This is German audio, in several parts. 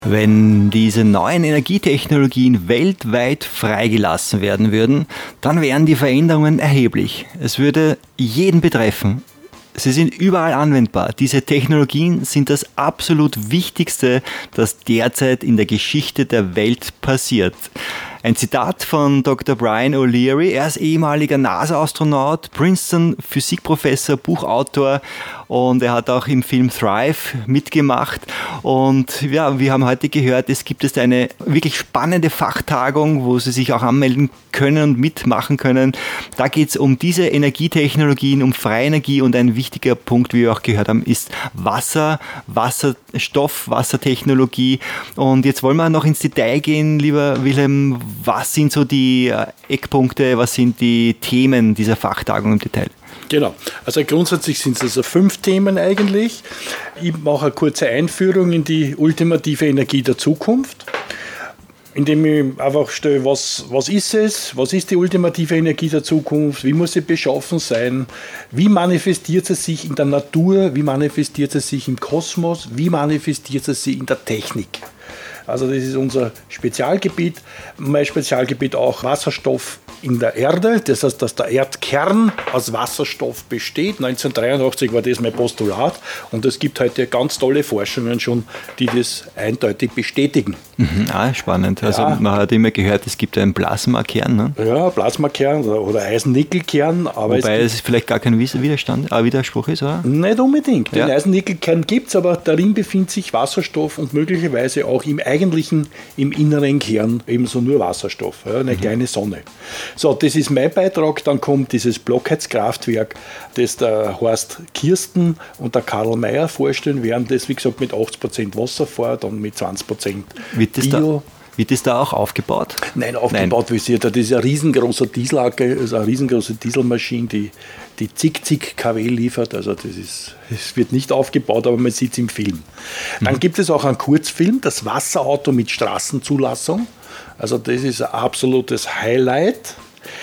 Wenn diese neuen Energietechnologien weltweit freigelassen werden würden, dann wären die Veränderungen erheblich. Es würde jeden betreffen. Sie sind überall anwendbar. Diese Technologien sind das absolut Wichtigste, das derzeit in der Geschichte der Welt passiert. Ein Zitat von Dr. Brian O'Leary. Er ist ehemaliger NASA-Astronaut, Princeton-Physikprofessor, Buchautor und er hat auch im Film Thrive mitgemacht. Und ja, wir haben heute gehört, es gibt jetzt eine wirklich spannende Fachtagung, wo Sie sich auch anmelden können und mitmachen können. Da geht es um diese Energietechnologien, um freie Energie und ein wichtiger Punkt, wie wir auch gehört haben, ist Wasser, Wasserstoff, Wassertechnologie. Und jetzt wollen wir noch ins Detail gehen, lieber Wilhelm. Was sind so die Eckpunkte, was sind die Themen dieser Fachtagung im Detail? Genau, also grundsätzlich sind es also 5 Themen eigentlich. Ich mache eine kurze Einführung in die ultimative Energie der Zukunft, indem ich einfach stelle, was ist es, was ist die ultimative Energie der Zukunft, wie muss sie beschaffen sein, wie manifestiert sie sich in der Natur, wie manifestiert sie sich im Kosmos, wie manifestiert sie sich in der Technik. Also das ist unser Spezialgebiet. Mein Spezialgebiet auch Wasserstoff in der Erde. Das heißt, dass der Erdkern aus Wasserstoff besteht. 1983 war das mein Postulat. Und es gibt heute ganz tolle Forschungen schon, die das eindeutig bestätigen. Spannend. Also man hat immer gehört, es gibt einen Plasmakern. Ne? Ja, Plasmakern oder Eisen-Nickel-Kern. Wobei es vielleicht gar kein Widerspruch ist, oder? Nicht unbedingt. Den Eisen-Nickel-Kern gibt es, aber darin befindet sich Wasserstoff und möglicherweise auch im inneren Kern ebenso nur Wasserstoff, eine kleine Sonne. So, das ist mein Beitrag. Dann kommt dieses Blockheizkraftwerk, das der Horst Kirsten und der Karl Mayer vorstellen werden, das wie gesagt mit 80% Wasser fährt und mit 20% Bio. Wird das da auch aufgebaut? Nein, aufgebaut wird es nicht. Das ist ein riesengroßer Dieselacke, also eine riesengroße Dieselmaschine, die zig kW liefert. Also es wird nicht aufgebaut, aber man sieht es im Film. Dann gibt es auch einen Kurzfilm, das Wasserauto mit Straßenzulassung. Also das ist ein absolutes Highlight.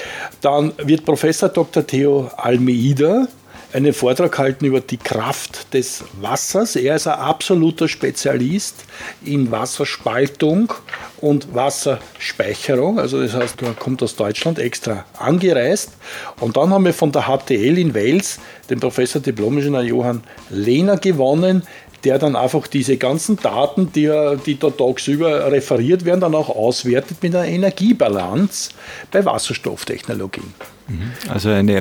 Dann wird Professor Dr. Theo Almeida einen Vortrag halten über die Kraft des Wassers. Er ist ein absoluter Spezialist in Wasserspaltung und Wasserspeicherung. Also das heißt, er kommt aus Deutschland extra angereist. Und dann haben wir von der HTL in Wales den Professor Diplom-Ingenieur Johann Lehner gewonnen, der dann einfach diese ganzen Daten, die da tagsüber referiert werden, dann auch auswertet mit einer Energiebilanz bei Wasserstofftechnologien. Also eine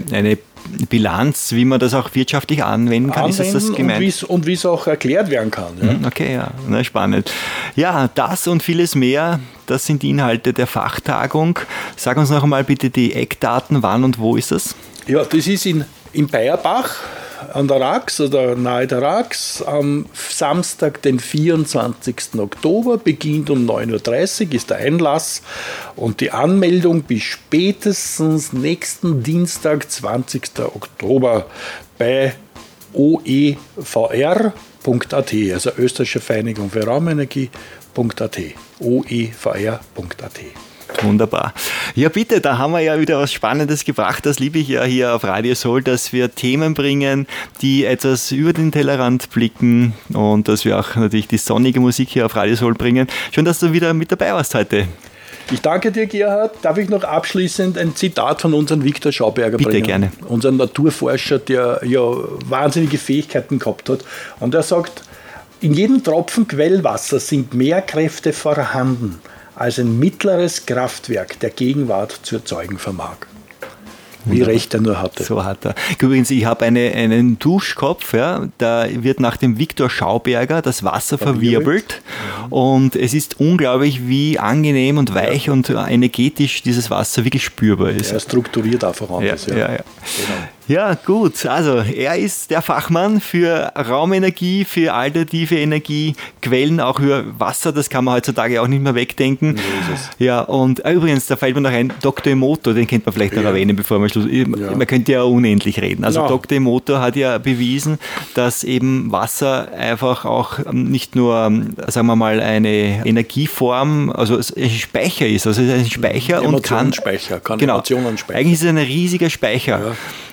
Bilanz, wie man das auch wirtschaftlich anwenden kann, ist das gemeint? Und wie es auch erklärt werden kann. Ja. Okay, ja, spannend. Ja, das und vieles mehr, das sind die Inhalte der Fachtagung. Sag uns noch einmal bitte die Eckdaten, wann und wo ist das? Ja, das ist in Bayerbach an der Rax oder nahe der Rax am Samstag, den 24. Oktober, beginnt um 9.30 Uhr, ist der Einlass und die Anmeldung bis spätestens nächsten Dienstag, 20. Oktober bei oevr.at, also Österreichische Vereinigung für Raumenergie.at, oevr.at. Wunderbar. Ja, bitte, da haben wir ja wieder was Spannendes gebracht. Das liebe ich ja hier auf Radio Soul, dass wir Themen bringen, die etwas über den Tellerrand blicken und dass wir auch natürlich die sonnige Musik hier auf Radio Soul bringen. Schön, dass du wieder mit dabei warst heute. Ich danke dir, Gerhard. Darf ich noch abschließend ein Zitat von unserem Viktor Schauberger bringen? Bitte, gerne. Unser Naturforscher, der ja wahnsinnige Fähigkeiten gehabt hat. Und er sagt, in jedem Tropfen Quellwasser sind mehr Kräfte vorhanden, als ein mittleres Kraftwerk der Gegenwart zu erzeugen vermag. Wie recht er nur hatte. So hat er. Übrigens, ich habe einen Duschkopf, ja, da wird nach dem Viktor Schauberger das Wasser verwirbelt und es ist unglaublich, wie angenehm und weich und energetisch dieses Wasser wirklich spürbar ist. Er strukturiert einfach anders. Ja. Genau. Ja, gut. Also er ist der Fachmann für Raumenergie, für alternative Energiequellen, auch für Wasser. Das kann man heutzutage auch nicht mehr wegdenken. So ist es. Ja, und übrigens, da fällt mir noch ein, Dr. Emoto, den könnte man vielleicht noch erwähnen, bevor wir Schluss. Man könnte ja unendlich reden. Also Dr. Emoto hat ja bewiesen, dass eben Wasser einfach auch nicht nur, sagen wir mal, eine Energieform, also ein Speicher ist. Also es ist ein Speicher und kann Emotionen speichern. Eigentlich ist es ein riesiger Speicher. Ja.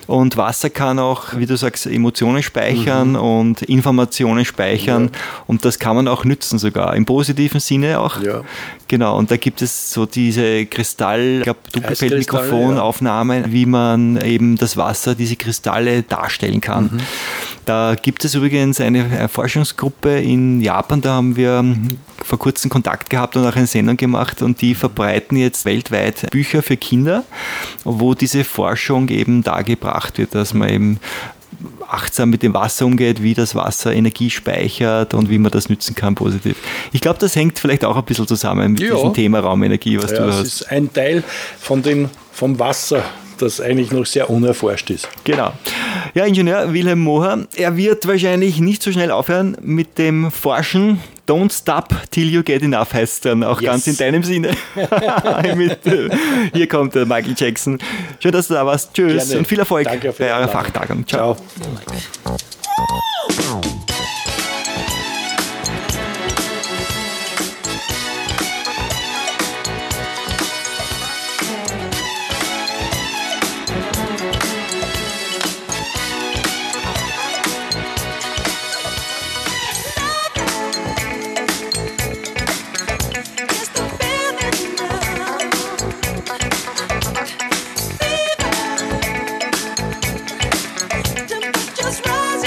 Und Wasser kann auch, wie du sagst, Emotionen speichern und Informationen speichern. Und das kann man auch nützen sogar, im positiven Sinne auch. Ja. Genau, und da gibt es so diese Doppelfeldmikrofonaufnahmen, wie man eben das Wasser, diese Kristalle darstellen kann. Da gibt es übrigens eine Forschungsgruppe in Japan, da haben wir vor kurzem Kontakt gehabt und auch eine Sendung gemacht und die verbreiten jetzt weltweit Bücher für Kinder, wo diese Forschung eben dargebracht wird, dass man eben achtsam mit dem Wasser umgeht, wie das Wasser Energie speichert und wie man das nützen kann positiv. Ich glaube, das hängt vielleicht auch ein bisschen zusammen mit diesem Thema Raumenergie, was du hast. Das ist ein Teil vom Wasser, das eigentlich noch sehr unerforscht ist. Genau. Ja, Ingenieur Wilhelm Mohr, er wird wahrscheinlich nicht so schnell aufhören mit dem Forschen. Don't stop till you get enough heißt dann auch ganz in deinem Sinne. Hier kommt der Michael Jackson. Schön, dass du da warst. Tschüss und viel Erfolg bei eurer Fachtagung. Ciao. Just rise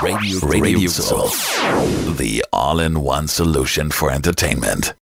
Radio Soul. The all-in-one solution for entertainment.